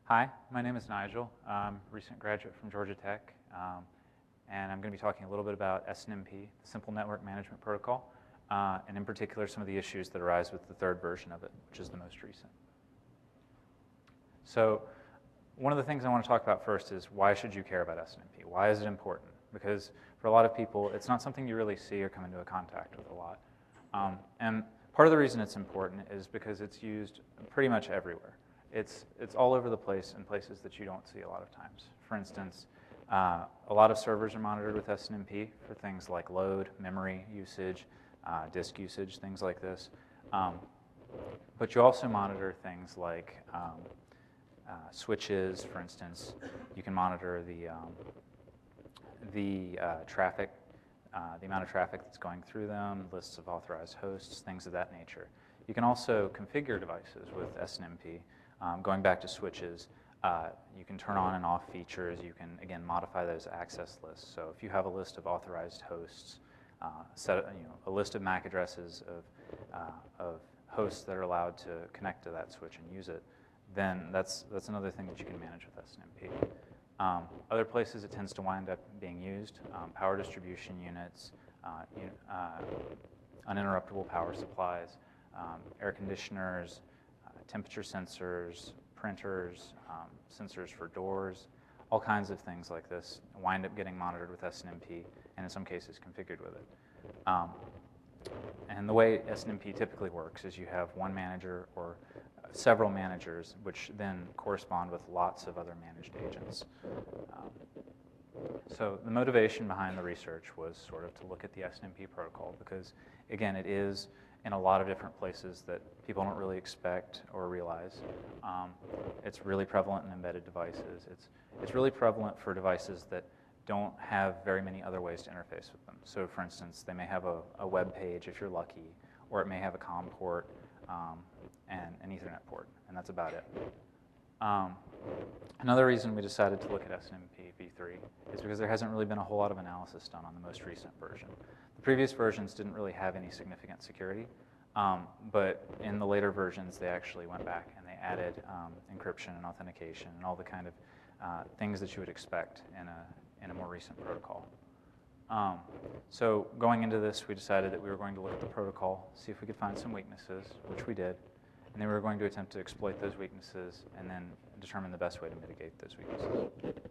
Hi, my name is Nigel. I'm a recent graduate from Georgia Tech, and I'm going to be talking a little bit about SNMP, the Simple Network Management Protocol, and in particular some of the issues that arise with the third version of it, which is the most recent. So one of the things I want to talk about first is why should you care about SNMP? Why is it important? Because for a lot of people, it's not something you really see or come into contact with a lot. And part of the reason it's important is because it's used pretty much everywhere. It's all over the place in places that you don't see a lot of times. For instance, a lot of servers are monitored with SNMP for things like load, memory usage, disk usage, things like this. But you also monitor things like switches, for instance. You can monitor the traffic, the amount of traffic that's going through them, lists of authorized hosts, things of that nature. You can also configure devices with SNMP. Going back to switches, you can turn on and off features. You can, again, modify those access lists. So if you have a list of authorized hosts, a list of MAC addresses of hosts that are allowed to connect to that switch and use it, then that's another thing that you can manage with SNMP. Other places it tends to wind up being used, power distribution units, uninterruptible power supplies, air conditioners, temperature sensors, printers, sensors for doors, all kinds of things like this wind up getting monitored with SNMP and in some cases configured with it. And the way SNMP typically works is you have one manager or several managers which then correspond with lots of other managed agents. So the motivation behind the research was sort of to look at the SNMP protocol because, again, it is in a lot of different places that people don't really expect or realize. It's really prevalent in embedded devices. It's really prevalent for devices that don't have very many other ways to interface with them. So for instance, they may have a web page if you're lucky, or it may have a COM port and an Ethernet port, and that's about it. Another reason we decided to look at SNMP v3 is because there hasn't really been a whole lot of analysis done on the most recent version. The previous versions didn't really have any significant security, but in the later versions, they actually went back and they added encryption and authentication and all the kind of things that you would expect in a more recent protocol. So going into this, we decided that we were going to look at the protocol, see if we could find some weaknesses, which we did, and then we were going to attempt to exploit those weaknesses and then determine the best way to mitigate those weaknesses.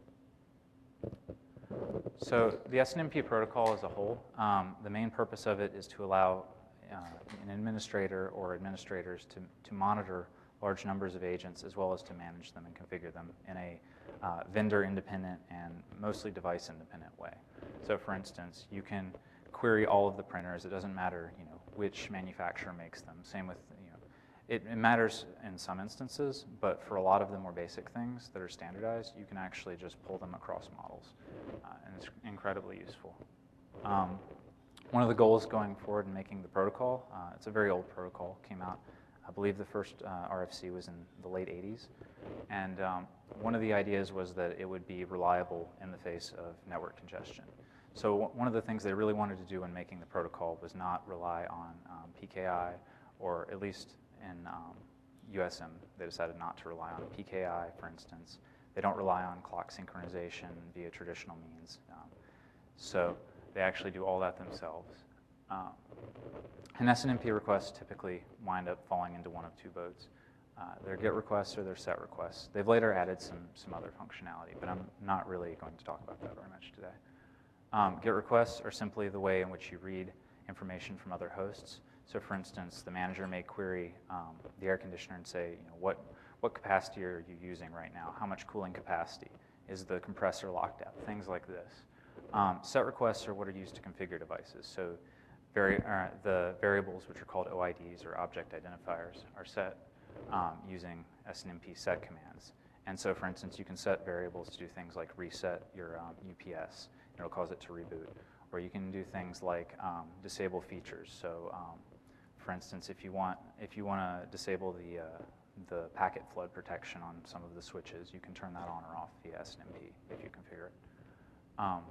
So the SNMP protocol as a whole, the main purpose of it is to allow an administrator or administrators to monitor large numbers of agents as well as to manage them and configure them in a vendor-independent and mostly device-independent way. So for instance, you can query all of the printers. It doesn't matter which manufacturer makes them. Same with, it matters in some instances, but for a lot of the more basic things that are standardized, you can actually just pull them across models, and it's incredibly useful. One of the goals going forward in making the protocol, it's a very old protocol, came out, I believe the first RFC was in the late 80s, and one of the ideas was that it would be reliable in the face of network congestion. So one of the things they really wanted to do in making the protocol was not rely on PKI, or at least in USM, they decided not to rely on PKI, for instance. They don't rely on clock synchronization via traditional means. So they actually do all that themselves. And SNMP requests typically wind up falling into one of two boats. They're GET requests or they're SET requests. They've later added some other functionality, but I'm not really going to talk about that very much today. GET requests are simply the way in which you read information from other hosts. So for instance, the manager may query the air conditioner and say, what capacity are you using right now? How much cooling capacity? Is the compressor locked out? Things like this. SET requests are what are used to configure devices. So the variables, which are called OIDs or object identifiers, are set using SNMP set commands. And so for instance, you can set variables to do things like reset your UPS. It'll cause it to reboot. Or you can do things like disable features. So for instance, if you want to disable the packet flood protection on some of the switches, you can turn that on or off via SNMP if you configure it.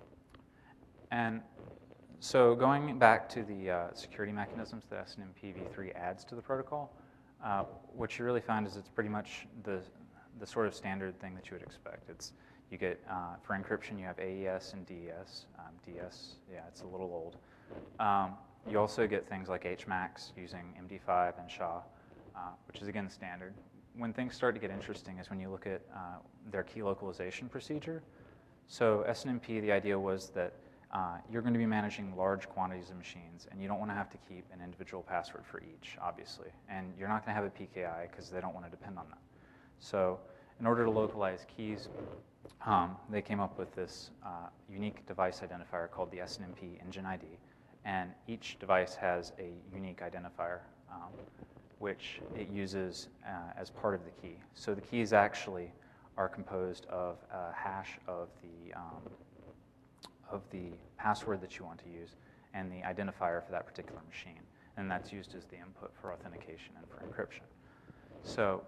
And so going back to the security mechanisms that SNMP v3 adds to the protocol, what you really find is it's pretty much the sort of standard thing that you would expect. You get, for encryption, you have AES and DES. DS, yeah, it's a little old. You also get things like HMAX using MD5 and SHA, which is, again, standard. When things start to get interesting is when you look at their key localization procedure. So SNMP, the idea was that you're going to be managing large quantities of machines, and you don't want to have to keep an individual password for each, obviously. And you're not going to have a PKI because they don't want to depend on that. So in order to localize keys, they came up with this unique device identifier called the SNMP Engine ID. And each device has a unique identifier, which it uses as part of the key. So the keys actually are composed of a hash of the password that you want to use and the identifier for that particular machine. And that's used as the input for authentication and for encryption. So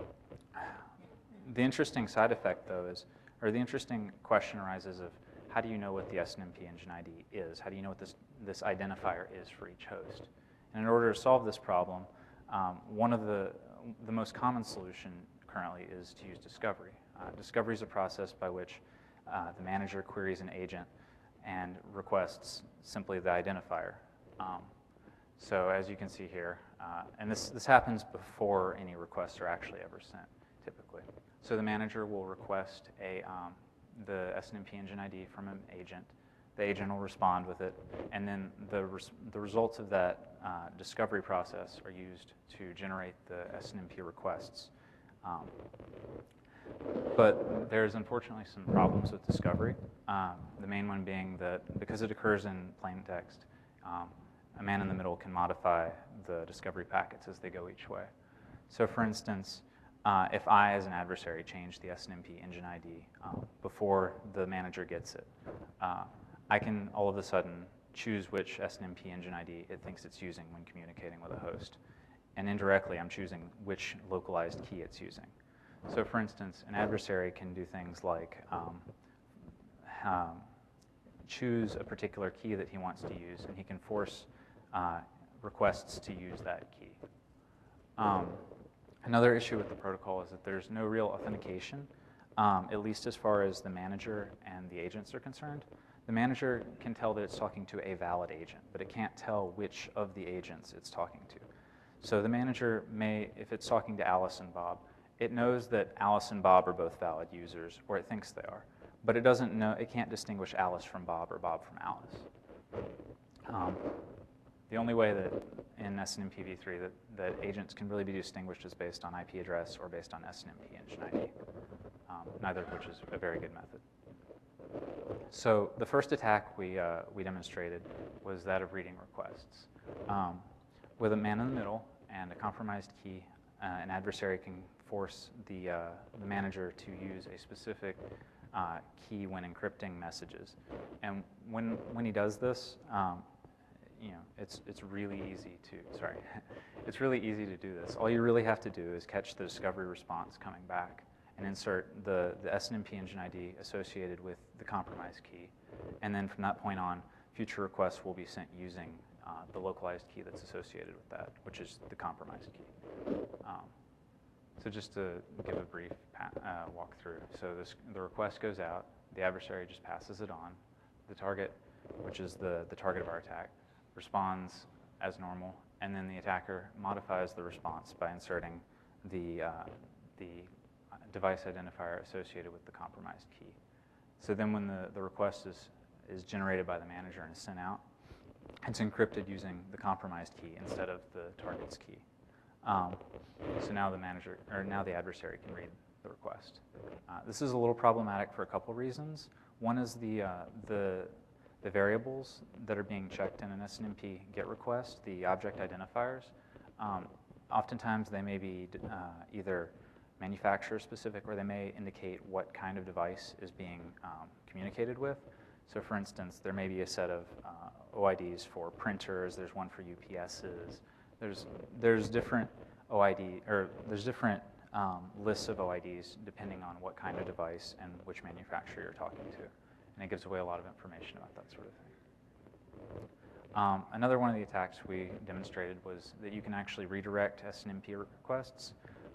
the interesting side effect, though, is, or the interesting question arises of, how do you know what the SNMP Engine ID is? How do you know what this identifier is for each host? And in order to solve this problem, one of the most common solution currently is to use discovery. Discovery is a process by which the manager queries an agent and requests simply the identifier. So as you can see here, and this happens before any requests are actually ever sent, typically. So the manager will request the SNMP Engine ID from an agent. The agent will respond with it, and then the results of that discovery process are used to generate the SNMP requests. But there's unfortunately some problems with discovery. The main one being that because it occurs in plain text, a man in the middle can modify the discovery packets as they go each way. So for instance, if I, as an adversary, change the SNMP Engine ID before the manager gets it, I can all of a sudden choose which SNMP Engine ID it thinks it's using when communicating with a host. And indirectly, I'm choosing which localized key it's using. So for instance, an adversary can do things like choose a particular key that he wants to use, and he can force requests to use that key. Another issue with the protocol is that there's no real authentication, at least as far as the manager and the agents are concerned. The manager can tell that it's talking to a valid agent, but it can't tell which of the agents it's talking to. So the manager may, if it's talking to Alice and Bob, it knows that Alice and Bob are both valid users, or it thinks they are, but it doesn't know, it can't distinguish Alice from Bob or Bob from Alice. The only way that in SNMP v3 that agents can really be distinguished is based on IP address or based on SNMP Engine ID, neither of which is a very good method. So the first attack we demonstrated was that of reading requests. With a man in the middle and a compromised key, an adversary can force the manager to use a specific key when encrypting messages. And when he does this, it's really easy to, it's really easy to do this. All you really have to do is catch the discovery response coming back and insert the SNMP Engine ID associated with the compromised key. And then from that point on, future requests will be sent using the localized key that's associated with that, which is the compromised key. So just to give a brief walkthrough. So the request goes out, the adversary just passes it on. The target, which is the target of our attack, responds as normal, and then the attacker modifies the response by inserting the device identifier associated with the compromised key. So then when the request is generated by the manager and is sent out, it's encrypted using the compromised key instead of the target's key. So now the adversary can read the request. This is a little problematic for a couple reasons. One is the variables that are being checked in an SNMP GET request, the object identifiers. Oftentimes they may be either manufacturer specific, or they may indicate what kind of device is being communicated with. So for instance, there may be a set of OIDs for printers, there's one for UPSs, there's different OID, or there's different lists of OIDs depending on what kind of device and which manufacturer you're talking to. And it gives away a lot of information about that sort of thing. Another one of the attacks we demonstrated was that you can actually redirect SNMP requests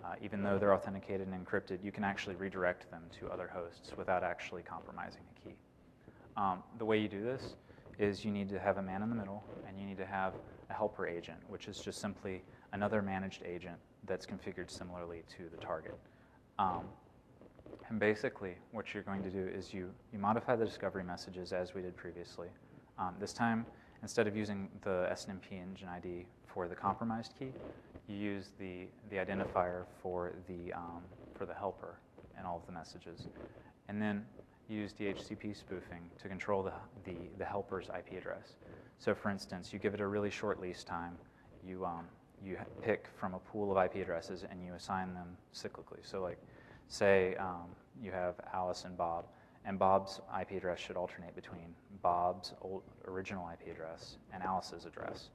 Even though they're authenticated and encrypted, you can actually redirect them to other hosts without actually compromising the key. The way you do this is you need to have a man in the middle, and you need to have a helper agent, which is just simply another managed agent that's configured similarly to the target. And basically, what you're going to do is you modify the discovery messages as we did previously. This time, instead of using the SNMP engine ID for the compromised key, you use the identifier for the helper in all of the messages. And then you use DHCP spoofing to control the helper's IP address. So for instance, you give it a really short lease time. You pick from a pool of IP addresses and you assign them cyclically. So like, say you have Alice and Bob's IP address should alternate between Bob's original IP address and Alice's address.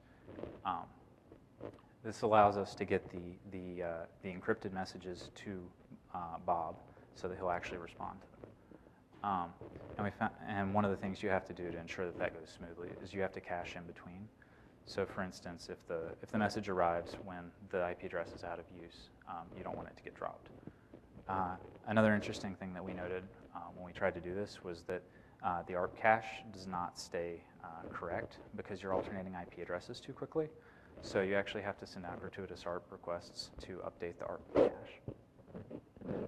This allows us to get the encrypted messages to Bob so that he'll actually respond to them. And one of the things you have to do to ensure that that goes smoothly is you have to cache in between. So for instance, if the message arrives when the IP address is out of use, you don't want it to get dropped. Another interesting thing that we noted when we tried to do this was that the ARP cache does not stay correct because you're alternating IP addresses too quickly. So you actually have to send out gratuitous ARP requests to update the ARP cache.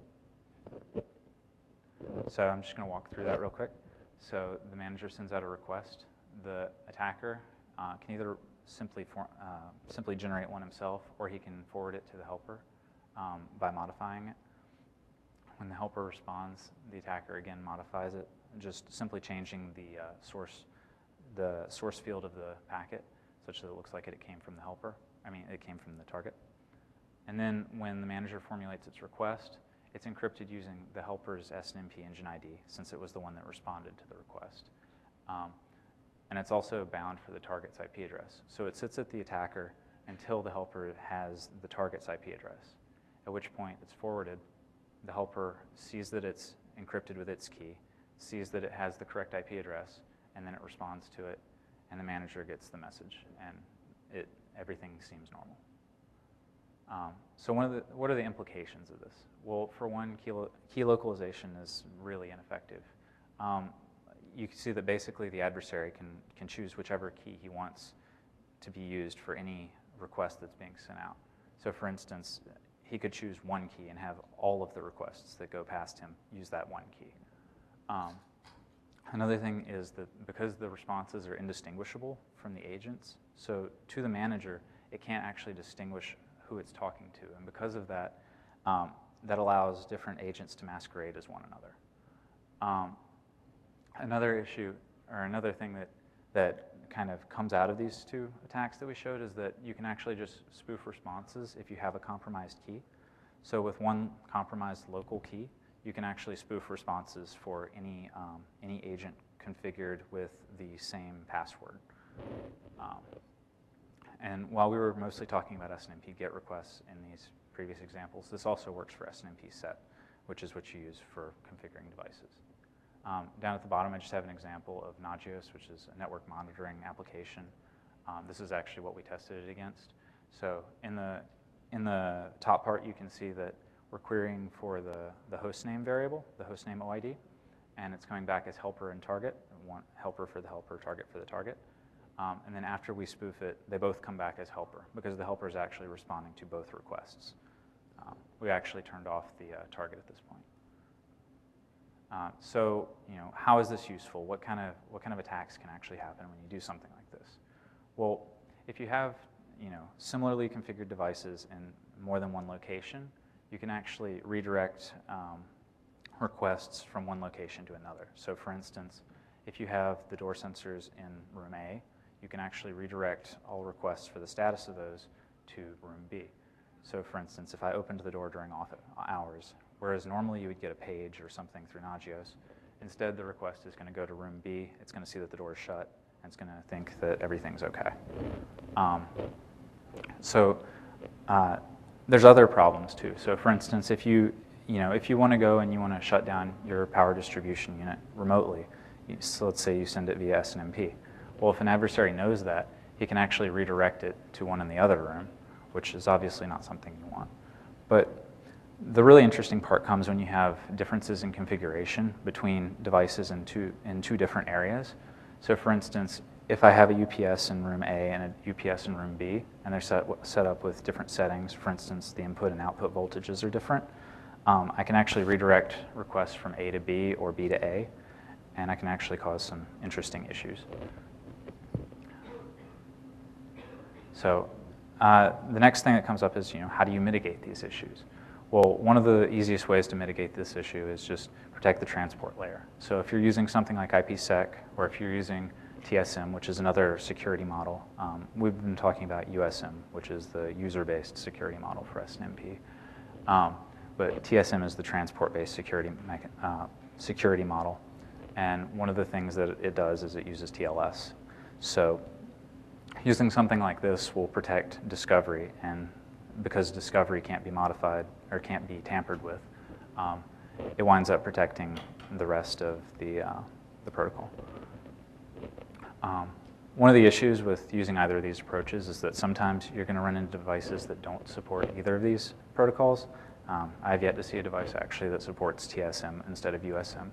So I'm just going to walk through that real quick. So the manager sends out a request. The attacker can either simply generate one himself, or he can forward it to the helper by modifying it. When the helper responds, the attacker again modifies it, just simply changing the source field of the packet such that it looks like it came from the helper. It came from the target. And then when the manager formulates its request, it's encrypted using the helper's SNMP engine ID, since it was the one that responded to the request. And it's also bound for the target's IP address. So it sits at the attacker until the helper has the target's IP address, at which point it's forwarded. The helper sees that it's encrypted with its key, sees that it has the correct IP address, and then it responds to it, and the manager gets the message, and everything seems normal. So what are the implications of this? Well, for one, key localization is really ineffective. You can see that basically the adversary can choose whichever key he wants to be used for any request that's being sent out. So for instance, he could choose one key and have all of the requests that go past him use that one key. Another thing is that because the responses are indistinguishable from the agents, so to the manager, it can't actually distinguish who it's talking to. And because of that, that allows different agents to masquerade as one another. Another issue, or another thing that kind of comes out of these two attacks that we showed is that you can actually just spoof responses if you have a compromised key. So with one compromised local key, you can actually spoof responses for any agent configured with the same password. And while we were mostly talking about SNMP GET requests in these previous examples, this also works for SNMP SET, which is what you use for configuring devices. Down at the bottom, I just have an example of Nagios, which is a network monitoring application. This is actually what we tested it against. So in the top part, you can see that we're querying for the hostname variable, the hostname OID, and it's coming back as helper and target, one helper for the helper, target for the target. And then after we spoof it, they both come back as helper because the helper is actually responding to both requests. We actually turned off the target at this point. So, how is this useful? What kind of attacks can actually happen when you do something like this? Well, if you have, similarly configured devices in more than one location, you can actually redirect requests from one location to another. So, for instance, if you have the door sensors in room A, you can actually redirect all requests for the status of those to room B. So, for instance, if I opened the door during off hours, whereas normally you would get a page or something through Nagios, instead the request is going to go to room B, it's going to see that the door is shut, and it's going to think that everything's okay. There's other problems too. So for instance, if you want to go and you want to shut down your power distribution unit remotely, so let's say you send it via SNMP. Well, if an adversary knows that, he can actually redirect it to one in the other room, which is obviously not something you want. But The really interesting part comes when you have differences in configuration between devices in two different areas. So for instance, if I have a UPS in room A and a UPS in room B, and they're set up with different settings, for instance, the input and output voltages are different, I can actually redirect requests from A to B or B to A, and I can actually cause some interesting issues. So the next thing that comes up is, how do you mitigate these issues? Well, one of the easiest ways to mitigate this issue is just protect the transport layer. So if you're using something like IPsec, or if you're using TSM, which is another security model, we've been talking about USM, which is the user-based security model for SNMP. But TSM is the transport-based security model. And one of the things that it does is it uses TLS. So using something like this will protect discovery, and because discovery can't be modified or can't be tampered with, it winds up protecting the rest of the protocol. One of the issues with using either of these approaches is that sometimes you're going to run into devices that don't support either of these protocols. I've yet to see a device actually that supports TSM instead of USM.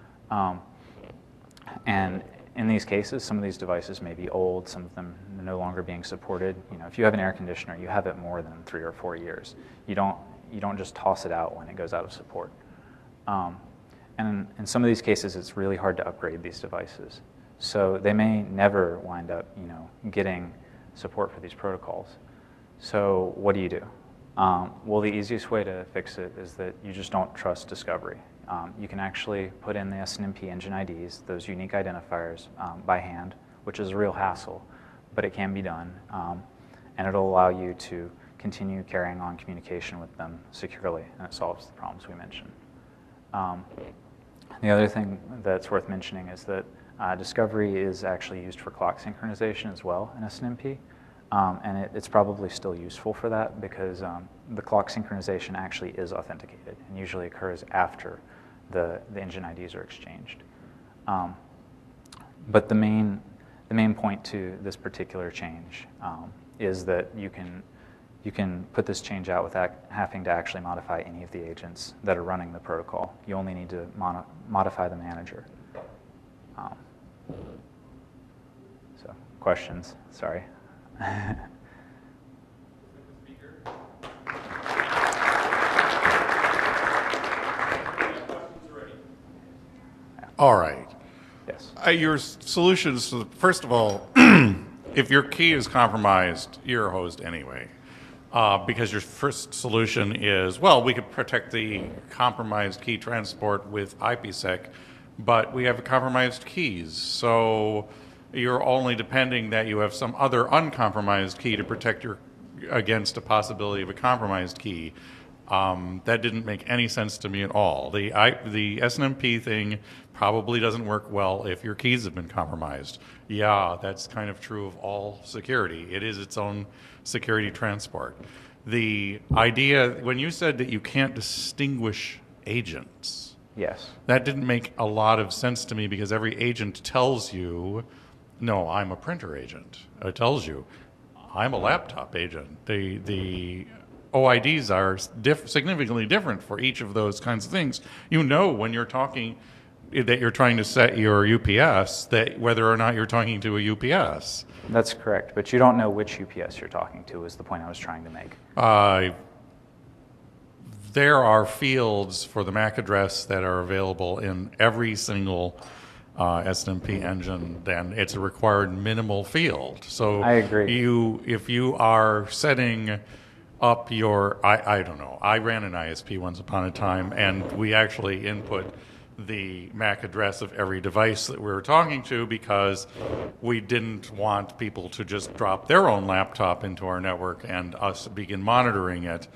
And in these cases, some of these devices may be old, some of them are no longer being supported. If you have an air conditioner, you have it more than 3 or 4 years. You don't just toss it out when it goes out of support. And in some of these cases, it's really hard to upgrade these devices. So they may never wind up, getting support for these protocols. So what do you do? Well, the easiest way to fix it is that you just don't trust discovery. You can actually put in the SNMP engine IDs, those unique identifiers, by hand, which is a real hassle, but it can be done. And it'll allow you to continue carrying on communication with them securely, and it solves the problems we mentioned. The other thing that's worth mentioning is that discovery is actually used for clock synchronization as well in SNMP. And it's probably still useful for that because the clock synchronization actually is authenticated and usually occurs after the engine IDs are exchanged. But the main point to this particular change is that you can put this change out without having to actually modify any of the agents that are running the protocol. You only need to modify the manager. So questions? Sorry. All right. Yes. Your solutions, first of all, if your key is compromised, you're hosed anyway. Because your first solution is, well, we could protect the compromised key transport with IPsec, but we have compromised keys. So you're only depending that you have some other uncompromised key to protect against a possibility of a compromised key. That didn't make any sense to me at all. The SNMP thing probably doesn't work well if your keys have been compromised. Yeah, that's kind of true of all security. It is its own security transport. The idea, when you said that you can't distinguish agents, Yes. that didn't make a lot of sense to me because every agent tells you, no, I'm a printer agent. It tells you, I'm a laptop agent. The OIDs are significantly different for each of those kinds of things. You know when you're talking that you're trying to set your UPS, that whether or not you're talking to a UPS. That's correct, but you don't know which UPS you're talking to is the point I was trying to make. There are fields for the MAC address that are available in every single SNMP engine, then it's a required minimal field. So I agree. If you are setting up your, I don't know, I ran an ISP once upon a time, and we actually input the MAC address of every device that we were talking to because we didn't want people to just drop their own laptop into our network and us begin monitoring it.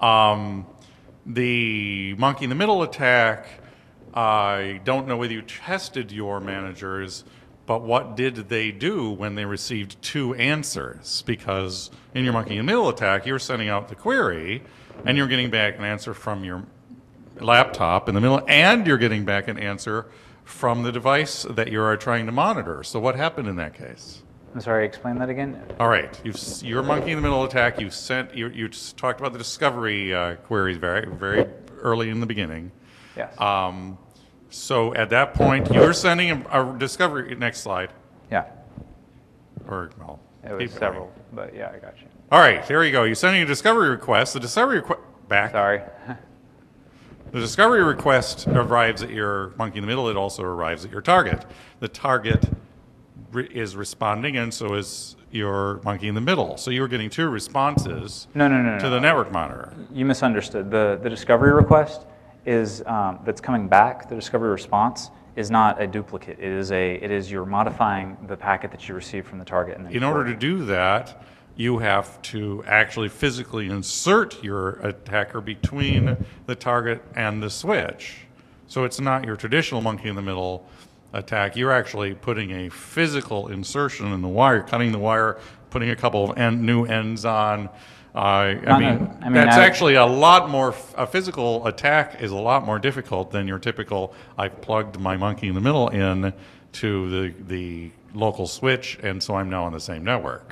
The monkey in the middle attack, I don't know whether you tested your managers, but what did they do when they received 2 answers? Because in your monkey in the middle attack, you're sending out the query, and you're getting back an answer from your laptop in the middle, and you're getting back an answer from the device that you are trying to monitor. So what happened in that case? I'm sorry, explain that again? All right, your monkey in the middle attack. You just talked about the discovery queries very early in the beginning. Yes. So at that point, you're sending a discovery. Next slide. Yeah. Or well, It was keep going. several, but yeah, I got you. All right, there you go. You're sending a discovery request. The discovery request back. Sorry. The discovery request arrives at your monkey in the middle. It also arrives at your target. The target is responding, and so is your monkey in the middle. So you were getting two responses No. to the network monitor. You misunderstood. The discovery request is that's coming back. The discovery response is not a duplicate. It is you're modifying the packet that you received from the target. And then In order to do that, you have to actually physically insert your attacker between the target and the switch. So it's not your traditional monkey in the middle attack. You're actually putting a physical insertion in the wire, cutting the wire, putting a couple of new ends on. That's actually a lot more. A physical attack is a lot more difficult than your typical. I've plugged my monkey in the middle in to the local switch, and so I'm now on the same network.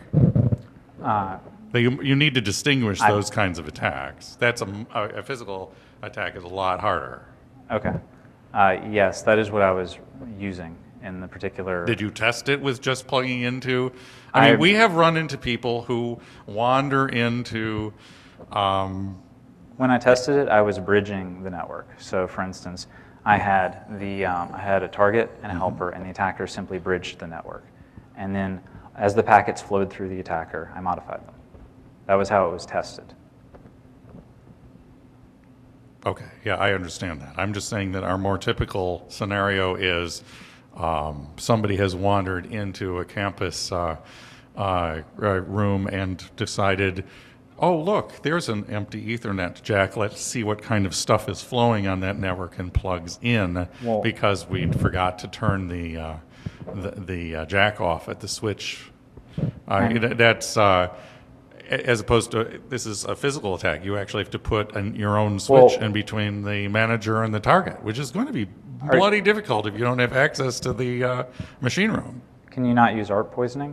You need to distinguish those kinds of attacks. That's a physical attack is a lot harder. Okay. Yes, that is what I was using in the particular. Did you test it with just plugging into? I mean, we have run into people who wander into. When I tested it, I was bridging the network. So, for instance, I had a target and a helper, and the attacker simply bridged the network. And then, as the packets flowed through the attacker, I modified them. That was how it was tested. Okay, yeah, I understand that. I'm just saying that our more typical scenario is somebody has wandered into a campus room and decided, oh, look, there's an empty Ethernet jack. Let's see what kind of stuff is flowing on that network, and plugs in because we forgot to turn the jack off at the switch. That's as opposed to this is a physical attack. You actually have to put your own switch in between the manager and the target, which is going to be bloody difficult if you don't have access to the machine room. Can you not use ARP poisoning?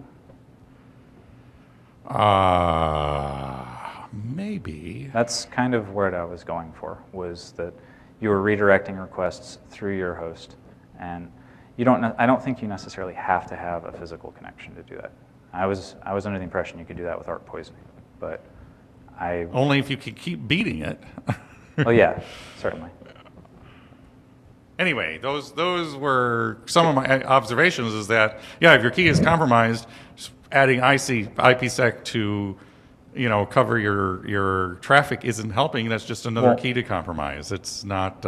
Maybe. That's kind of what I was going for, was that you were redirecting requests through your host, and I don't think you necessarily have to have a physical connection to do that. I was under the impression you could do that with ARP poisoning, but only if you could keep beating it. Oh yeah, certainly. Anyway, those were some of my observations. Is that if your key is compromised, adding IPsec to cover your traffic isn't helping. That's just another key to compromise. It's not.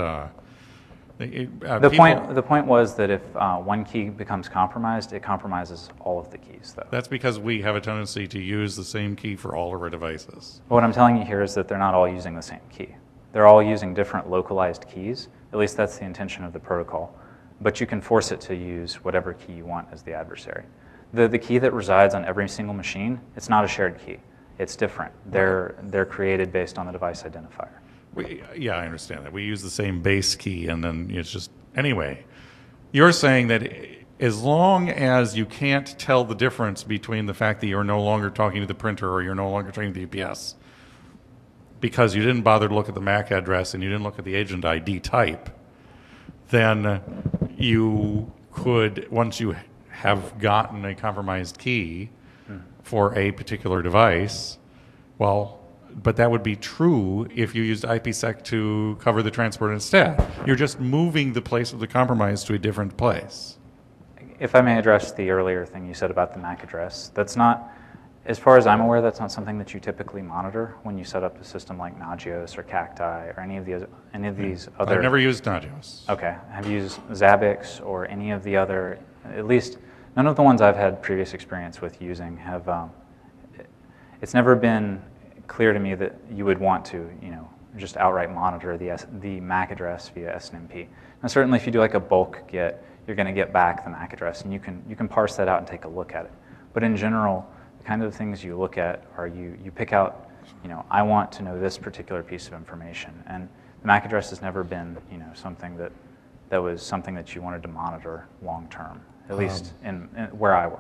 The point was that if one key becomes compromised, it compromises all of the keys, though. That's because we have a tendency to use the same key for all of our devices. What I'm telling you here is that they're not all using the same key. They're all using different localized keys. At least that's the intention of the protocol. But you can force it to use whatever key you want as the adversary. The key that resides on every single machine, it's not a shared key. It's different. They're created based on the device identifier. I understand that. We use the same base key, and then it's just... Anyway, you're saying that as long as you can't tell the difference between the fact that you're no longer talking to the printer or you're no longer talking to the UPS because you didn't bother to look at the MAC address and you didn't look at the agent ID type, then you could, once you have gotten a compromised key for a particular device, but that would be true if you used IPsec to cover the transport instead. You're just moving the place of the compromise to a different place. If I may address the earlier thing you said about the MAC address, that's not, as far as I'm aware, that's not something that you typically monitor when you set up a system like Nagios or Cacti or any of these other... I've never used Nagios. Okay. Have you used Zabbix or any of the other, at least none of the ones I've had previous experience with using have, it's never been clear to me that you would want to, just outright monitor the MAC address via SNMP. Now, certainly, if you do like a bulk get, you're going to get back the MAC address, and you can parse that out and take a look at it. But in general, the kind of things you look at are you pick out, I want to know this particular piece of information, and the MAC address has never been, something that was something that you wanted to monitor long term, at least in where I worked.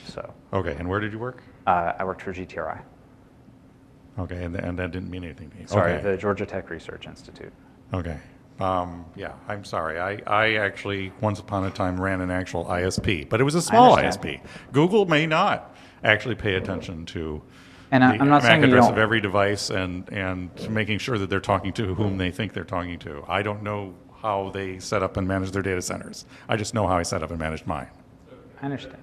So Okay, and where did you work? I worked for GTRI. Okay, and that didn't mean anything to me. Sorry, Okay. the Georgia Tech Research Institute. Okay. Yeah, I'm sorry. I actually, once upon a time, ran an actual ISP, but it was a small understand. ISP. Google may not actually pay attention to And the I'm not saying MAC you address don't. of every device and making sure that they're talking to whom they think they're talking to. I don't know how they set up and manage their data centers. I just know how I set up and managed mine. I understand.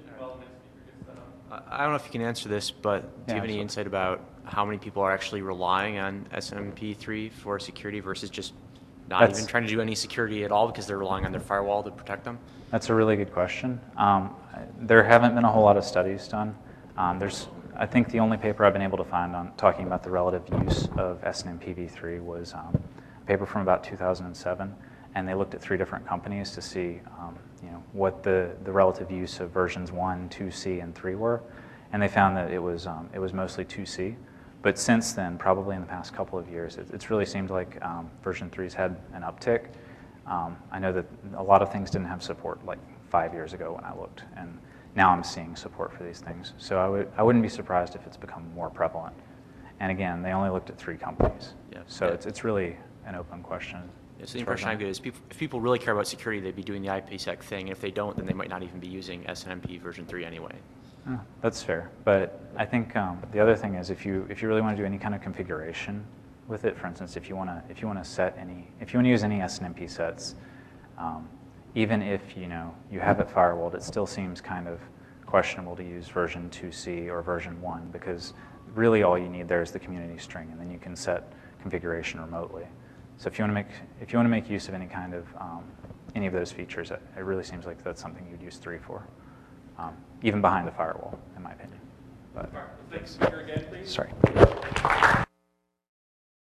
I don't know if you can answer this, but do Yeah, you have any absolutely. insight about how many people are actually relying on SNMP3 for security versus just not That's- even trying to do any security at all because they're relying on their firewall to protect them? That's a really good question. There haven't been a whole lot of studies done. I think the only paper I've been able to find on talking about the relative use of SNMP v3 was a paper from about 2007, and they looked at 3 different companies to see what the relative use of versions 1, 2C, and 3 were, and they found that it was mostly 2C. But since then, probably in the past couple of years, it's really seemed like version 3's had an uptick. I know that a lot of things didn't have support like 5 years ago when I looked, and now I'm seeing support for these things. So I wouldn't be surprised if it's become more prevalent. And again, they only looked at 3 companies. Yeah. So Yeah. it's really an open question. Yeah, so as the far as impression I get is if people really care about security, they'd be doing the IPsec thing, and if they don't, then they might not even be using SNMP version 3 anyway. Oh, that's fair, but I think the other thing is if you really want to do any kind of configuration with it, for instance, if you want to use any SNMP sets, even if you have it firewalled, it still seems kind of questionable to use version 2C or version 1 because really all you need there is the community string, and then you can set configuration remotely. So if you want to make use of any kind of any of those features, it really seems like that's something you'd use 3 for. Even behind the firewall, in my opinion. But, Thanks. Speaker again, please. sorry.